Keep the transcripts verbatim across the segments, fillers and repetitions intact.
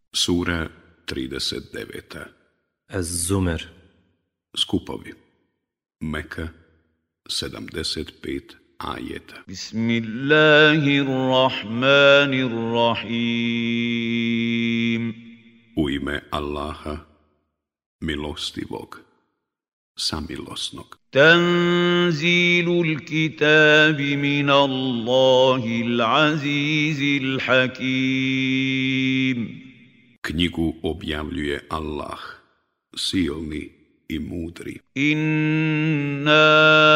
Sura trideset deveta. Az-Zumer. Skupovi. Meka, sedamdeset pet ajeta. Bismillahirrahmanirrahim. U ime Allaha, milostivog, samilosnog. Tanzilul kitabi min Allahil azizil hakim. Knjigu objavljuje Allah, silni i mudri. Inna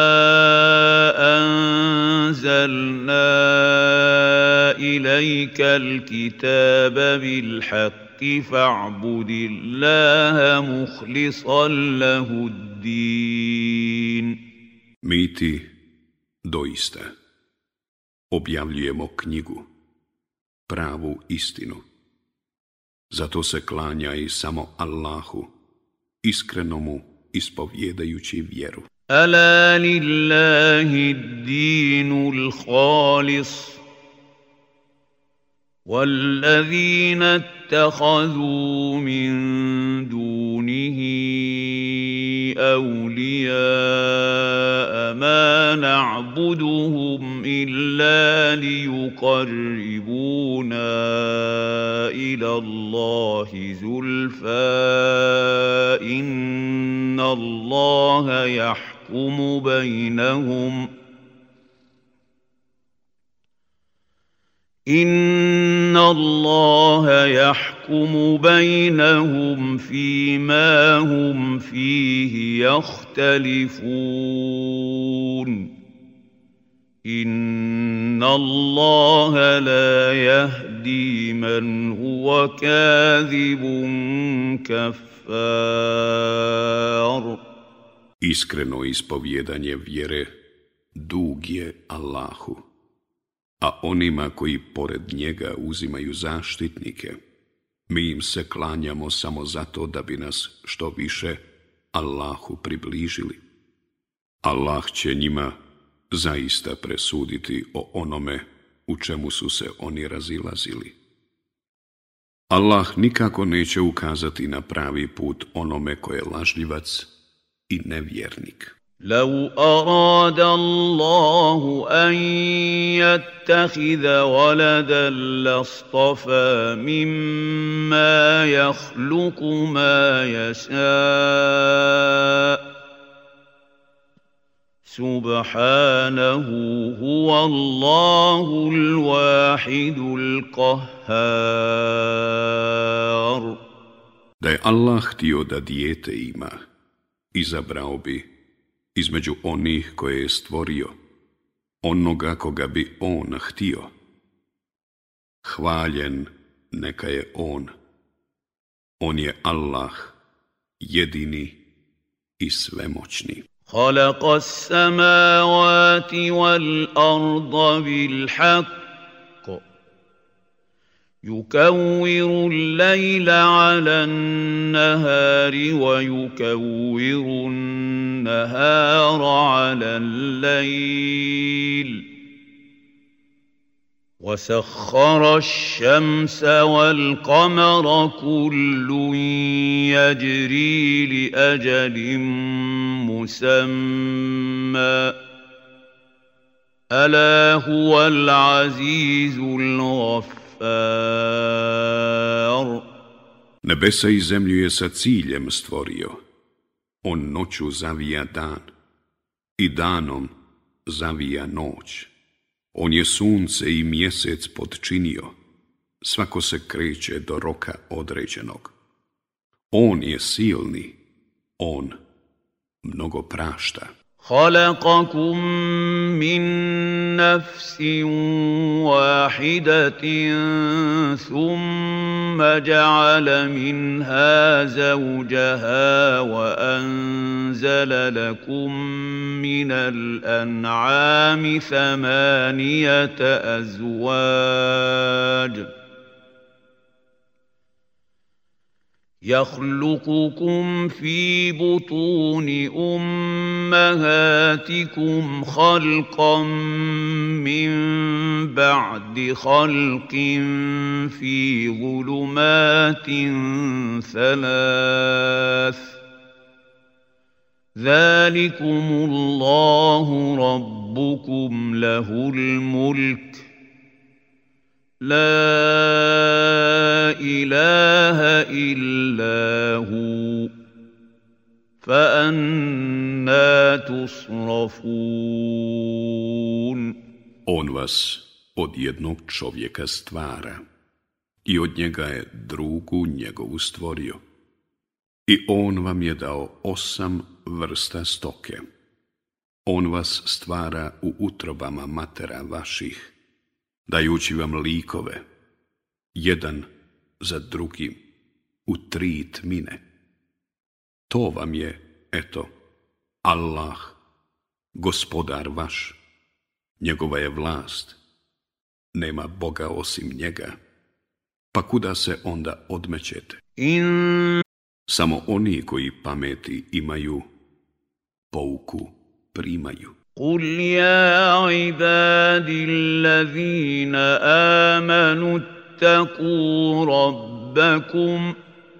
anzalna ilajka al-kitaba bil haqqi fa'budillaha mukhlisan lahuddin. Mi ti, doista, objavljujemo knjigu, pravu istinu. Zato se klanjaj samo Allahu, iskrenomu ispovjedajući vjeru. Ala lillahi ad-dinul khalis والذين اتخذوا من دونه أولياء ما نعبدهم إلا ليقربونا إلى الله زلفى إن الله يحكم بينهم إن الله يحكم بينهم فيما هم فيه يختلفون إن الله لا يهدي من هو كاذب كفار. Iskreno ispovjedanje vjere dug je Allahu, a onima koji pored njega uzimaju zaštitnike, mi im se klanjamo samo zato da bi nas što više Allahu približili. Allah će njima zaista presuditi o onome u čemu su se oni razilazili. Allah nikako neće ukazati na pravi put onome ko je lažljivac i nevjernik. لو أراد الله أن يتخذ ولدا لاصطفى مما يخلق ما يشاء سبحانه هو الله الواحد القهار. Da je Allah htio da dijete ima, izabrao bi između onih koje je stvorio, onoga koga bi on htio. Hvaljen neka je on. On je Allah, jedini i svemoćni. خلق السماوات والأرض بالحق يكور الليل على النهار ويكور النهار على الليل وسخر الشمس والقمر كل يجري لأجل مسمى ألا هو العزيز الغفور. Nebesa i zemlju je sa ciljem stvorio. On noću zavija dan i danom zavija noć. On je sunce i mjesec podčinio. Svako se kreće do roka određenog. On je silni, on mnogo prašta. خلقكم من نفس واحدة ثم جعل منها زوجها وأنزل لكم من الأنعام ثمانية أزواج يخلقكم في بطون أمهاتكم خلقا من بعد خلق في ظلمات ثلاث ذلكم الله ربكم له الملك لا إله إلا هو فأنى تصرفون. On vas od jednog čovjeka stvara i od njega je drugu njegovu stvorio. I on vam je dao osam vrsta stoke. On vas stvara u utrobama matera vaših, dajući vam likove, jedan za drugim, u tri tmine. To vam je, eto, Allah, gospodar vaš, njegova je vlast, nema Boga osim njega, pa kuda se onda odmećete? In... Samo oni koji pameti imaju, pouku primaju. قل يا عبادي الذين آمنوا اتقوا ربكم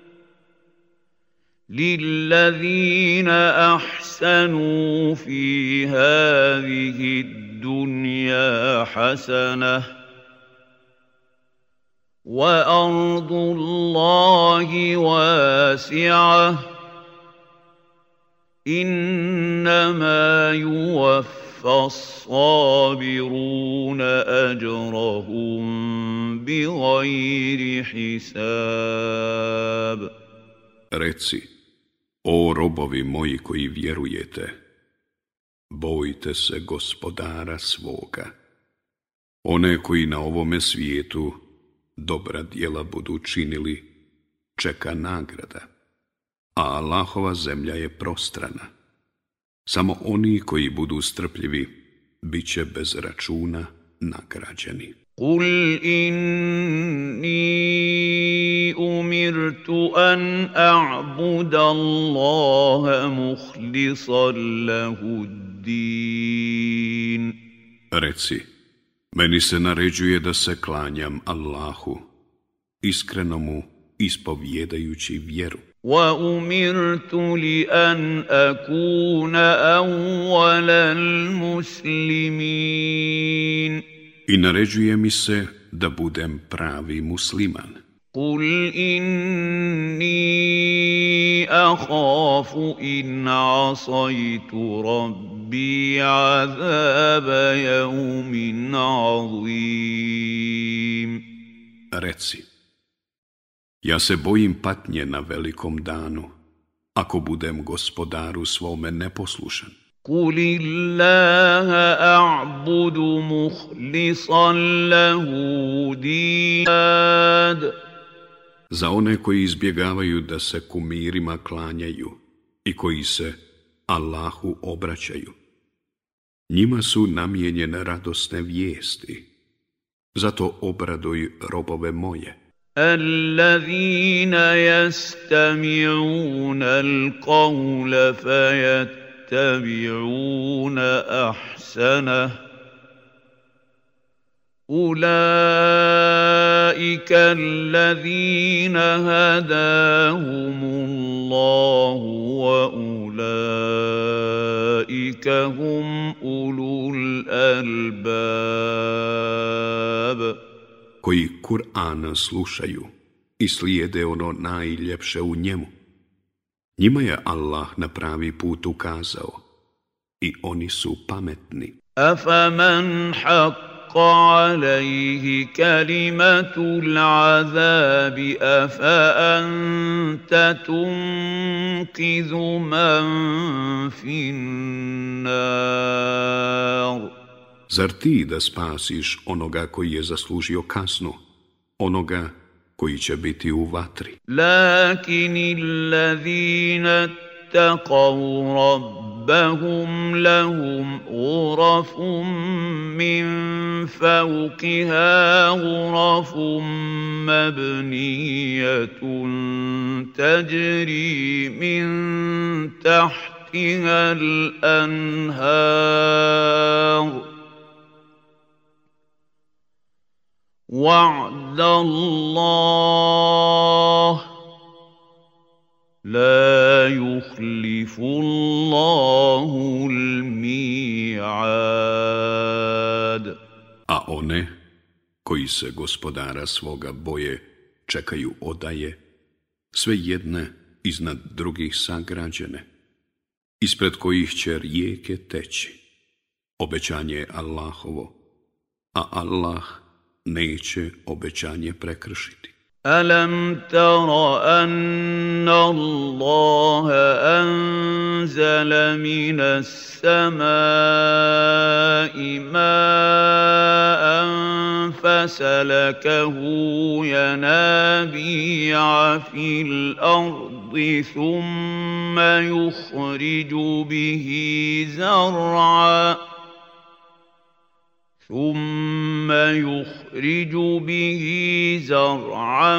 للذين أحسنوا في هذه الدنيا حسنة وأرض الله واسعة إنما يوفى الصابرون أجرهم بغير حساب. Reci, o robovi moji koji vjerujete, bojte se gospodara svoga. One koji na ovome svijetu dobra djela budu činili, čeka nagrada, a Allahova zemlja je prostrana. Samo oni koji budu strpljivi, bit će bez računa nagrađeni. قل إني أمرت أن أعبد الله مخلصا له الدين. Reci, meni se naređuje da se klanjam Allahu, iskreno mu ispovjedajući vjeru. وأمرت لأن أكون أول المسلمين. I naređuje mi se da budem pravi musliman. قل إني أخاف إن عصيت ربي عذاب يوم عظيم. Reci, ja se bojim patnje na velikom danu, ako budem gospodaru svome neposlušan. قل الله أعبد مخلصا له دينا. Za one koji izbjegavaju da se kumirima klanjaju i koji se Allahu obraćaju, njima su namijenjene radosne vijesti. Zato obraduj robove moje. الذين يستمعون القول فيتبعون أحسنه أولئك الذين هداهم الله وأولئك هم أولو الألباب. Koji Kur'ana slušaju i slijede ono najljepše u njemu, njima je Allah na pravi put ukazao i oni su pametni. أفمن حق عليه كلمة العذاب أفأنت تنقذ من في النار. Zar ti da spasiš onoga koji je zaslužio kaznu, onoga koji će biti u vatri? لكن الذين اتقوا ربهم لهم غرف من فوقها غرف مبنية تجري من تحتها الأنهار وعد الله لا يخلف الله الميعاد. A one koji se gospodara svoga boje čekaju odaje, sve jedne iznad drugih sagrađene, ispred kojih će rijeke teći. Obećanje je Allahovo, a Allah neće obećanje prekršiti. ألم تر أن الله أنزل من السماء ماء فسلكه ينابيع في الأرض ثم يخرج به زرعا ثم يخرج به زرعا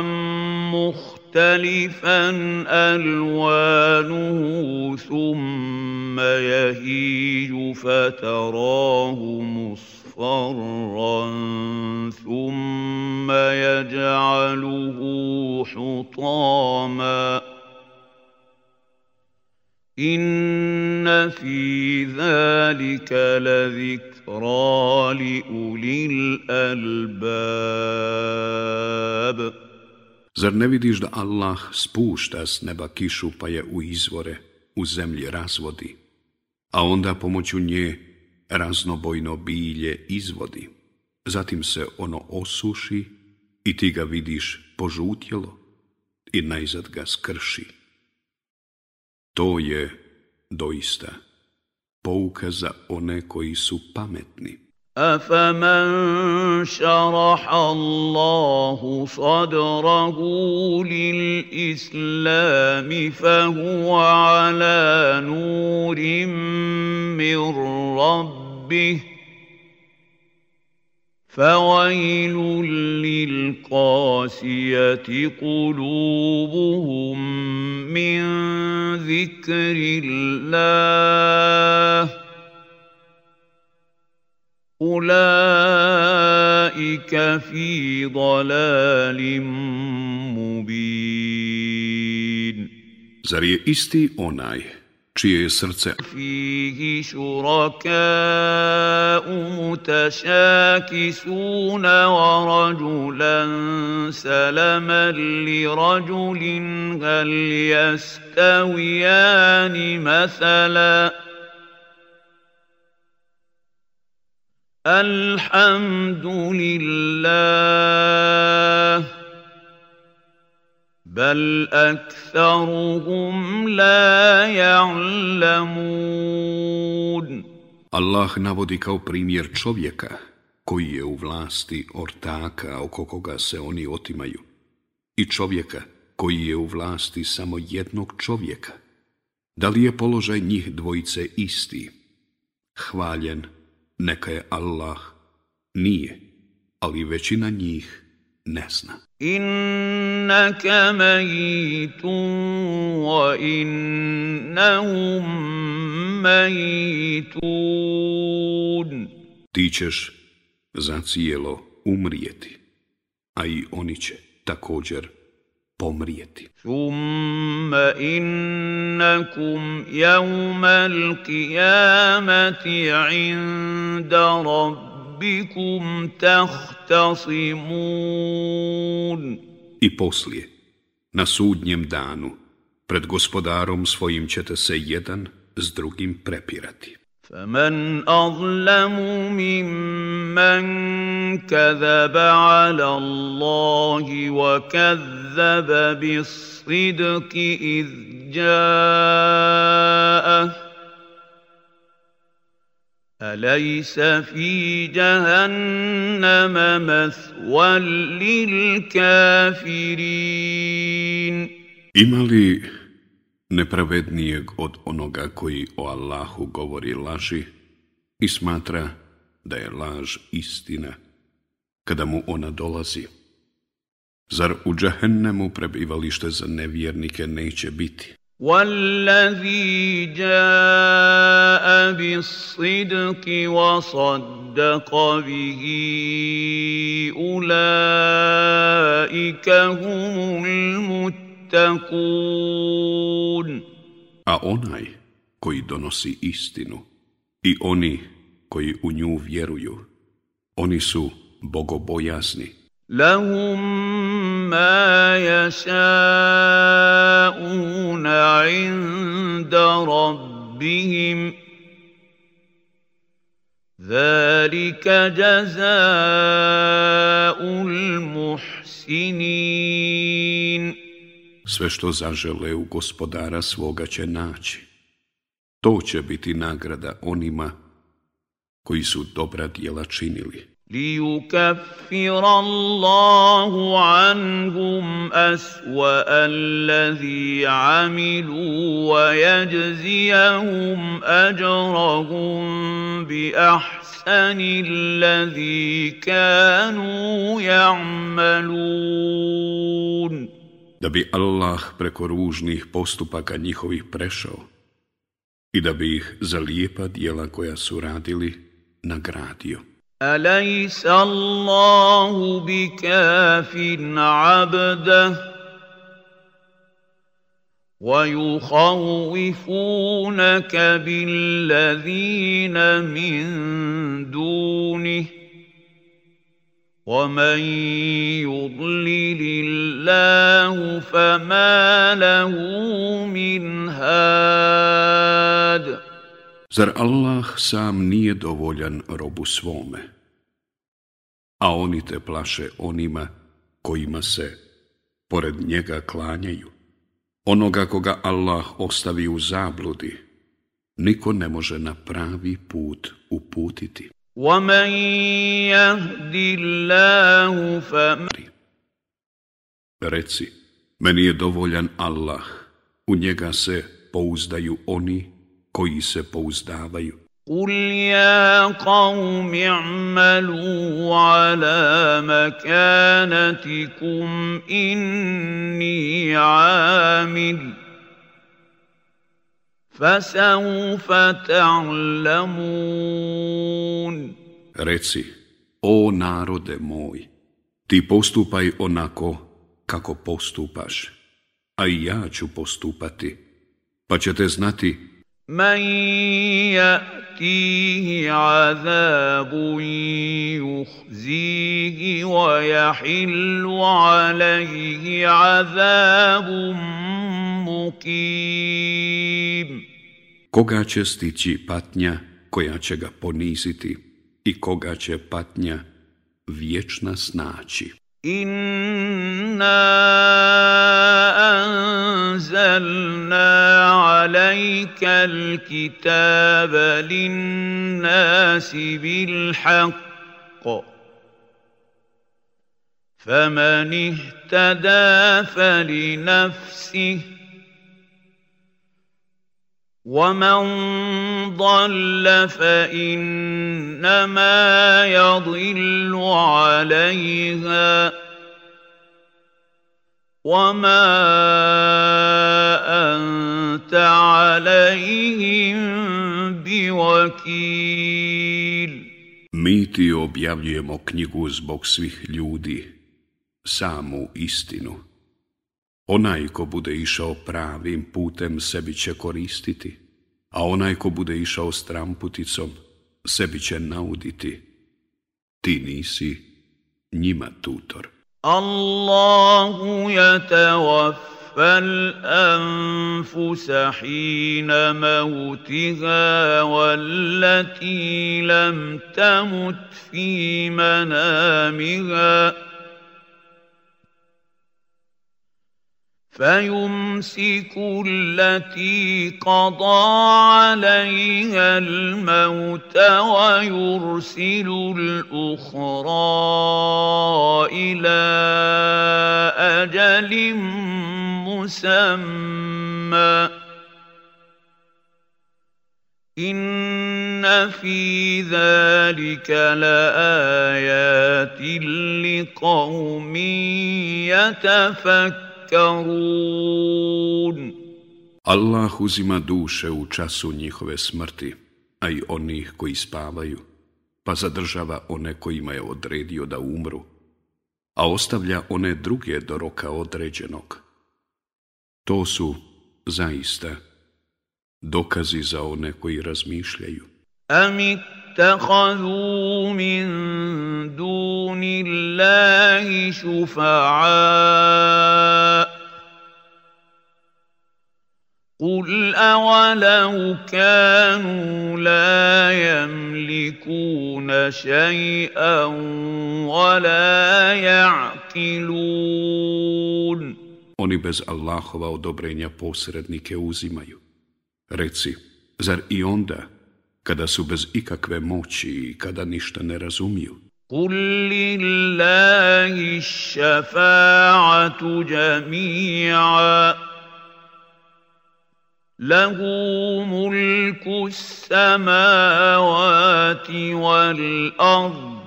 مختلفا ألوانه ثم يهيج فتراه مصفرا ثم يجعله حطاما إن في ذلك لذكرى لأولي الألباب. Zar ne vidiš da Allah spušta s neba kišu pa je u izvore, u zemlji razvodi, a onda pomoću nje raznobojno bilje izvodi, zatim se ono osuši i ti ga vidiš požutjelo i najzad ga skrši. To je doista pouka za one koji su pametni. أفمن شرح الله صدره للإسلام فهو على نور من ربه فويل للقاسية قلوبهم من ذكر الله أولئك في ضلال مبين. Zar je isti onaj čije je srce فيه شركاء متشاكسون ورجلا سلما لرجل هل يستويان مثلا الحمد لله بل أكثرهم لا يعلمون. Allah navodi kao primjer čovjeka koji je u vlasti ortaka oko koga se oni otimaju i čovjeka koji je u vlasti samo jednog čovjeka. Da li je položaj njih dvojice isti? Hvaljen neka je Allah, nije, ali većina njih ne zna. Innaka mayitun wa innahum mayitun. Ti ćeš zacijelo umrijeti, a i oni će također pomrijeti. Thumma innakum yawmal qiyamati inda rabbikum tahtasimun. I poslije, na sudnjem danu, pred gospodarom svojim ćete se jedan s drugim prepirati. فمن أظلم ممن كذب على الله وكذب بالصدق إذ جاءه أليس في جهنم مثوى للكافرين. Ima li nepravednijeg od onoga koji o Allahu govori laži i smatra da je laž istina kada mu ona dolazi? Zar u džehennemu prebivalište za nevjernike neće biti? والذي جاء بالصدق وصدق به أولئك هم المتقون. A onaj koji donosi istinu i oni koji u nju vjeruju, oni su bogobojazni. لهم ما يشاءون عند ربهم ذلك جزاء المحسنين. Sve što zažele u gospodara svoga će naći. To će biti nagrada onima koji su dobra djela činili. ليكفر الله عنهم أسوأ الذي عملوا ويجزيهم أجرهم بأحسن الذي كانوا يعملون. Da bi Allah preko ružnih postupaka njihovih prešao i da bi ih za lijepa djela koja su radili nagradio. أليس الله بكاف عبده ويخوفونك بالذين من دونه ومن يضلل الله فما له من هاد. Zar Allah sam nije dovoljan robu svome, a oni te plaše onima kojima se pored njega klanjaju? Onoga koga Allah ostavi u zabludi, niko ne može na pravi put uputiti. وَمَنْ يَهْدِ اللَّهُ فَمَنْ Reci, meni je dovoljan Allah, u njega se pouzdaju oni koji se pouzdavaju. قُلْ يَا قَوْمِ اعْمَلُوا عَلَى مَكَانَتِكُمْ إِنِّي عَامِلٌ فَسَوْفَ تَعْلَمُونَ. Reci, o narode moj, ti postupaj onako kako postupaš, a i ja ću postupati, pa ćete znati مَنْ يَأْتِيهِ عَذَابٌ يُخْزِيهِ وَيَحِلُّ عَلَيْهِ عَذَابٌ مُقِيمٌ. koga će stići patnja koja će ga poniziti i koga će patnja vječna snaći. إِنَّا أَنزَلْنَا عَلَيْكَ الْكِتَابَ لِلنَّاسِ بِالْحَقِّ فَمَنِ اهْتَدَى فَلِنَفْسِهِ وَمَنْ ضَلَّ فَإِنَّمَا يَضِلُّ عَلَيْهَا وَمَا أَنْتَ عَلَيْهِمْ بِوَكِيلٍ. Mi ti objavljujemo knjigu zbog svih ljudi, samu istinu. Onaj ko bude išao pravim putem sebi će koristiti, a onaj ko bude išao stramputicom sebi će nauditi. Ti nisi njima tutor. Allahu yatawaffa الأنفس حين موتها والتي لم تمت في منامها فيمسك التي قضى عليها الموت ويرسل الأخرى إلى أجل مسمى إن في ذلك لآيات لقوم يتفكرون. Allah uzima duše u času njihove smrti, a i onih koji spavaju, pa zadržava one kojima je odredio da umru, a ostavlja one druge do roka određenog. To su, zaista, dokazi za one koji razmišljaju. Am ittakhadhu min duni Allahi šufa'a. قل أولو كانوا لا يملكون شيئا ولا يعقلون. Oni bez Allahova odobrenja posrednike uzimaju. Reci, zar i onda, kada su bez ikakve moći i kada ništa ne razumiju? قل لله الشفاعة جميعا له ملك السماوات والأرض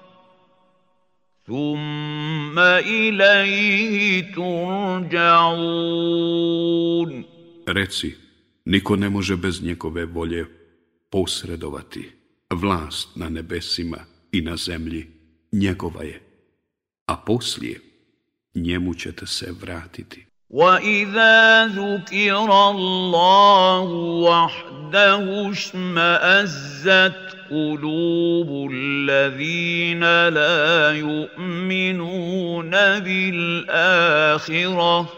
ثم إليه ترجعون. Reci, niko ne može bez njegove volje posredovati. Vlast na nebesima i na zemlji njegova je, a poslije njemu ćete se vratiti. وَإِذَا ذُكِرَ اللَّهُ وَحْدَهُ اشْمَأَزَّتْ قُلُوبُ الَّذِينَ لَا يُؤْمِنُونَ بِالْآخِرَةِ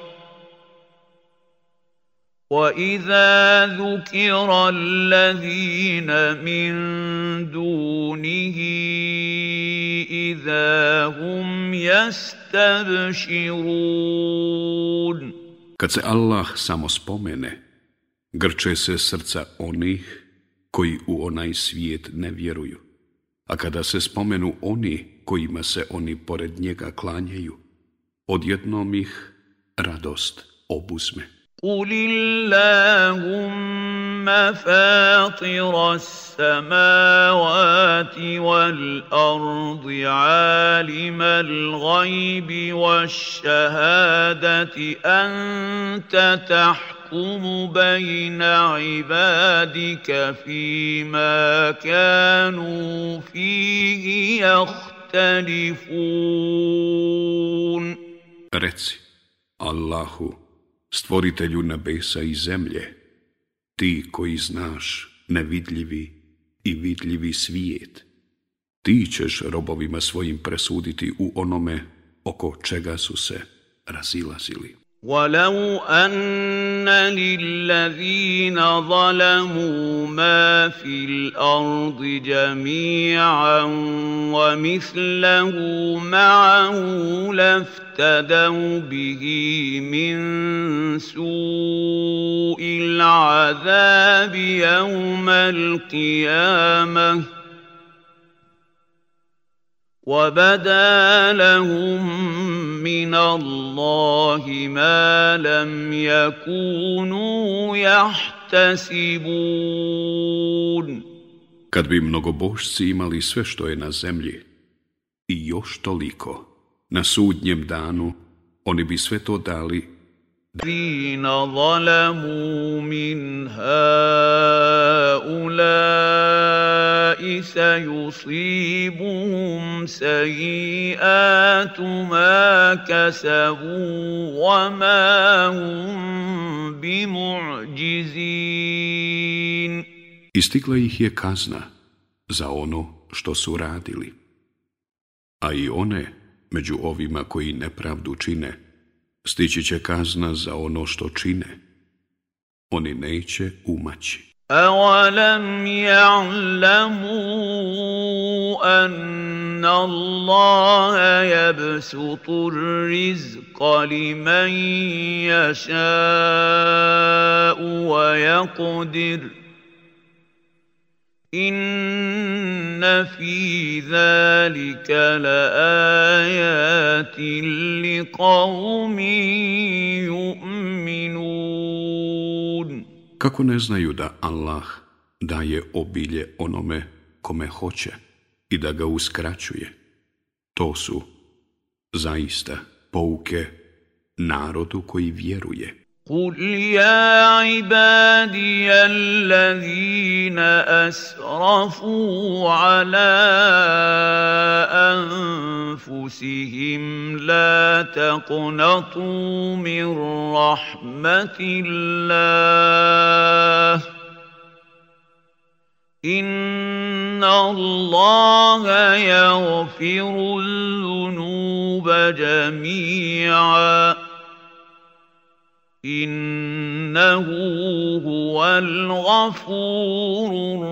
وَإِذَا ذُكِرَ الَّذِينَ مِن دُونِهِ إِذَا هُمْ يَسْتَبْشِرُونَ. Kad se Allah samo spomene, grče se srca onih koji u onaj svijet ne vjeruju, a kada se spomenu oni kojima se oni pored njega klanjaju, odjednom ih radost obuzme. قُلِ اللَّهُمَّ فَاطِرَ السَّمَاوَاتِ وَالْأَرْضِ عَالِمَ الْغَيْبِ وَالشَّهَادَةِ أَنْتَ تَحْكُمُ بَيْنَ عِبَادِكَ فِيمَا كَانُوا فِيهِ يَخْتَلِفُونَ. Reci, Allahu, stvoritelju nebesa i zemlje, ti koji znaš nevidljivi i vidljivi svijet, ti ćeš robovima svojim presuditi u onome oko čega su se razilazili. وَلَوْ أَنَّ لِلَّذِينَ ظَلَمُوا مَا فِي الْأَرْضِ جَمِيعًا وَمِثْلَهُ مَعَهُ لَافْتَدَوْا بِهِ مِنْ سُوءِ الْعَذَابِ يَوْمَ الْقِيَامَةِ وَبَدَا لَهُم مِّنَ اللَّهِ مَا لَمْ يَكُونُوا يَحْتَسِبُونَ. Kad bi mnogobožci imali sve što je na zemlji i još toliko, na sudnjem danu oni bi sve to dali الذين ظلموا من هؤلاء سيصيبهم سيئات ما كسبوا وما هم بمعجزين. Istigla ih je kazna za ono što su radili, a i one među ovima koji nepravdu čine stići će kazna za ono što čine. Oni neće umaći. أَوَلَمْ يَعْلَمُوا أَنَّ اللَّهَ يَبْسُطُ الرِّزْقَ لِمَن يَشَاءُ وَيَقْدِرُ إِنَّ فِي ذَلِكَ لَآيَاتٍ لِقَوْمٍ يُؤْمِنُونَ. Kako ne znaju da Allah daje obilje onome kome hoće i da ga uskraćuje. To su zaista pouke narodu koji vjeruje. قل يا عبادي الذين أسرفوا على أنفسهم لا تقنطوا من رحمة الله إن الله يغفر الذنوب جميعا إنه هو الغفور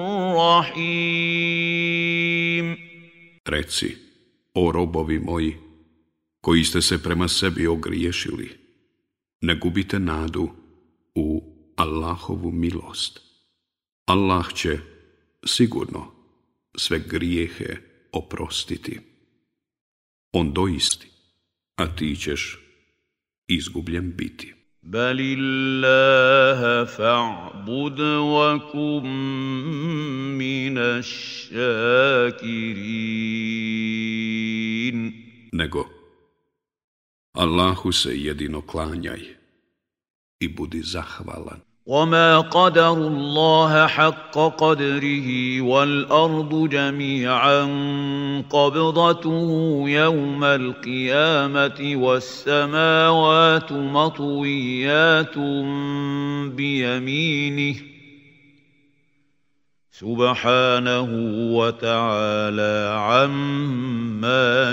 الرحيم. Reci, o robovi moji, koji ste se prema sebi ogriješili, ne gubite nadu u Allahovu milost. Allah će sigurno sve grijehe oprostiti. On doisti, a ti ćeš izgubljen biti. بل الله فاعبد وكن من الشاكرين. Nego, Allahu se jedino klanjaj i budi zahvalan. وما قدروا الله حق قدره والأرض جميعا قبضته يوم القيامة والسماوات مطويات بيمينه سبحانه وتعالى عما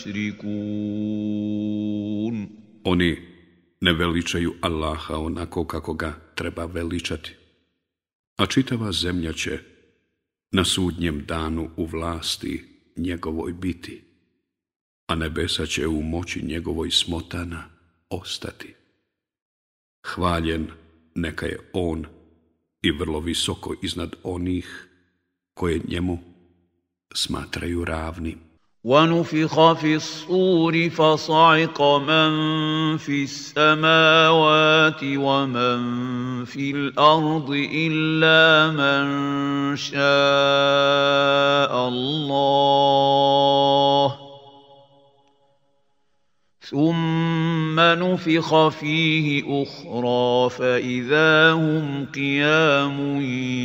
يشركون. Oni ne veličaju Allaha onako kako ga treba veličati, a čitava zemlja će na sudnjem danu u vlasti njegovoj biti, a nebesa će u moći njegovoj smotana ostati. Hvaljen neka je on i vrlo visoko iznad onih koje njemu smatraju ravnim. ونفخ في الصور فصعق من في السماوات ومن في الأرض إلا من شاء الله ثم نفخ فيه أخرى فإذا هم قيام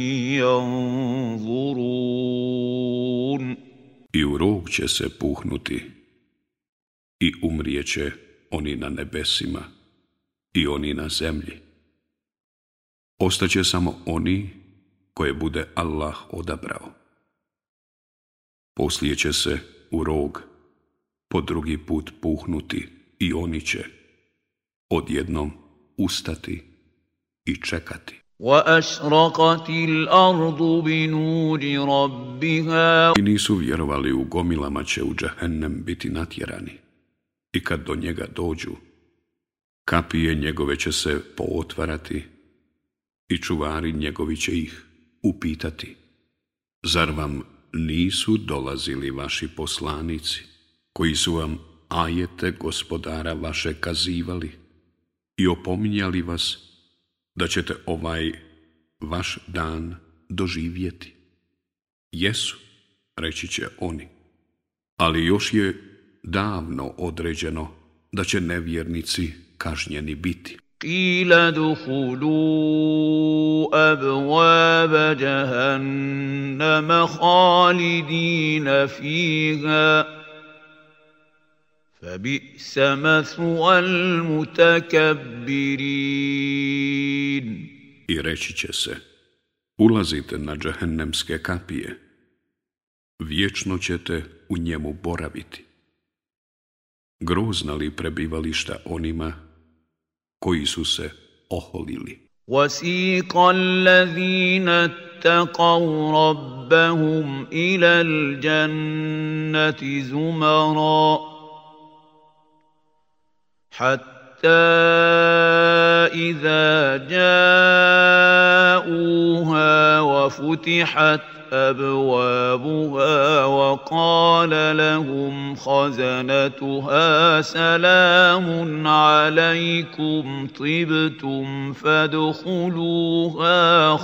ينظرون. I u rog će se puhnuti i umrijeće oni na nebesima i oni na zemlji. Ostaće samo oni koje bude Allah odabrao. Poslije će se u rog po drugi put puhnuti i oni će odjednom ustati i čekati. وَأَشْرَقَتِ الْأَرْضُ بِنُورِ رَبِّهَا. I nisu vjerovali u gomilama će u džehennem biti natjerani. I kad do njega dođu, kapije njegove će se pootvarati i čuvari njegovi će ih upitati. Zar vam nisu dolazili vaši poslanici, koji su vam ajete gospodara vaše kazivali i opominjali vas da ćete ovaj vaš dan doživjeti? Jesu, reći će oni, ali još je davno određeno da će nevjernici kažnjeni biti. قِيلَ دُخُلُوا أَبْوَابَ جَهَنَّمَ خَالِدِينَ فِيهَا فَبِئْسَ مَثْوَى الْمُتَكَبِّرِينَ. I reći će se, ulazite na džehennemske kapije, vječno ćete u njemu boraviti. Grozna li prebivališta onima koji su se oholili. وَسِيقَ الَّذِينَ اتَّقَوْا رَبَّهُمْ إِلَى الْجَنَّةِ زُمَرًا حَتَّى إِذَا جَاءُوهَا وَفُتِحَتْ أبوابها وقال لهم خزنتها سلام عليكم طبتم فادخلوها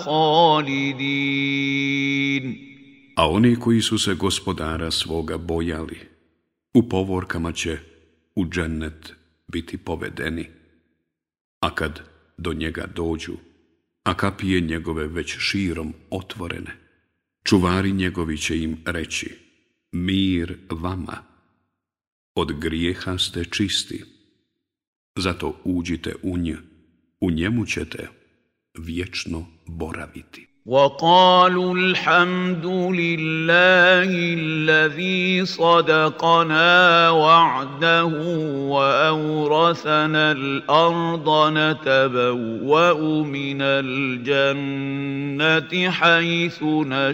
خالدين. A oni koji su se gospodara svoga bojali, u povorkama će u džennet biti povedeni, a kad do njega dođu, a kapije njegove već širom otvorene, čuvari njegovi će im reći: mir vama, od grijeha ste čisti, zato uđite u nj, u njemu ćete vječno boraviti. وقالوا الحمد لله الذي صدقنا وعده وأورثنا الأرض نتبوأ من الجنة حيث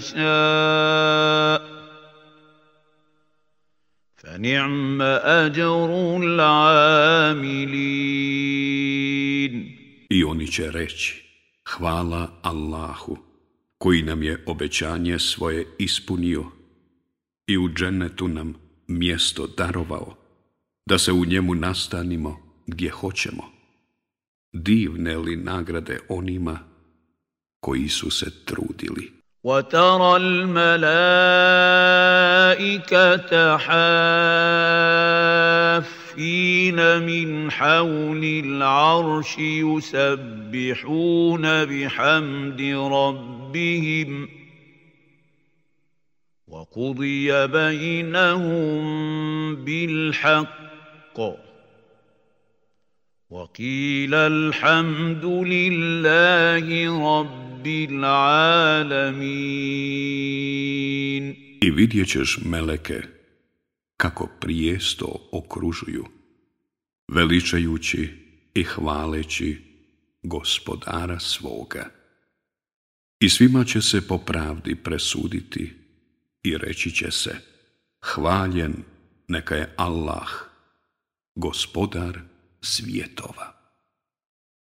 نشاء فنعم أجر العاملين. I oni će reći: hvala Allahu, koji nam je obećanje svoje ispunio i u džennetu nam mjesto darovao, da se u njemu nastanimo gdje hoćemo. Divne li nagrade onima koji su se trudili. وَتَرَى الْمَلَائِكَةَ حَافِّينَ مِنْ حَوْلِ الْعَرْشِ يُسَبِّحُونَ بِحَمْدِ رَبِّهِمْ وَقُضِيَ بَيْنَهُم بِالْحَقِّ وَقِيلَ الْحَمْدُ لِلَّهِ رَبِّ العالمين. I vidjet ćeš meleke kako prijesto okružuju, veličajući i hvaleći gospodara svoga. I svima će se po pravdi presuditi i reći će se: hvaljen neka je Allah, gospodar svjetova.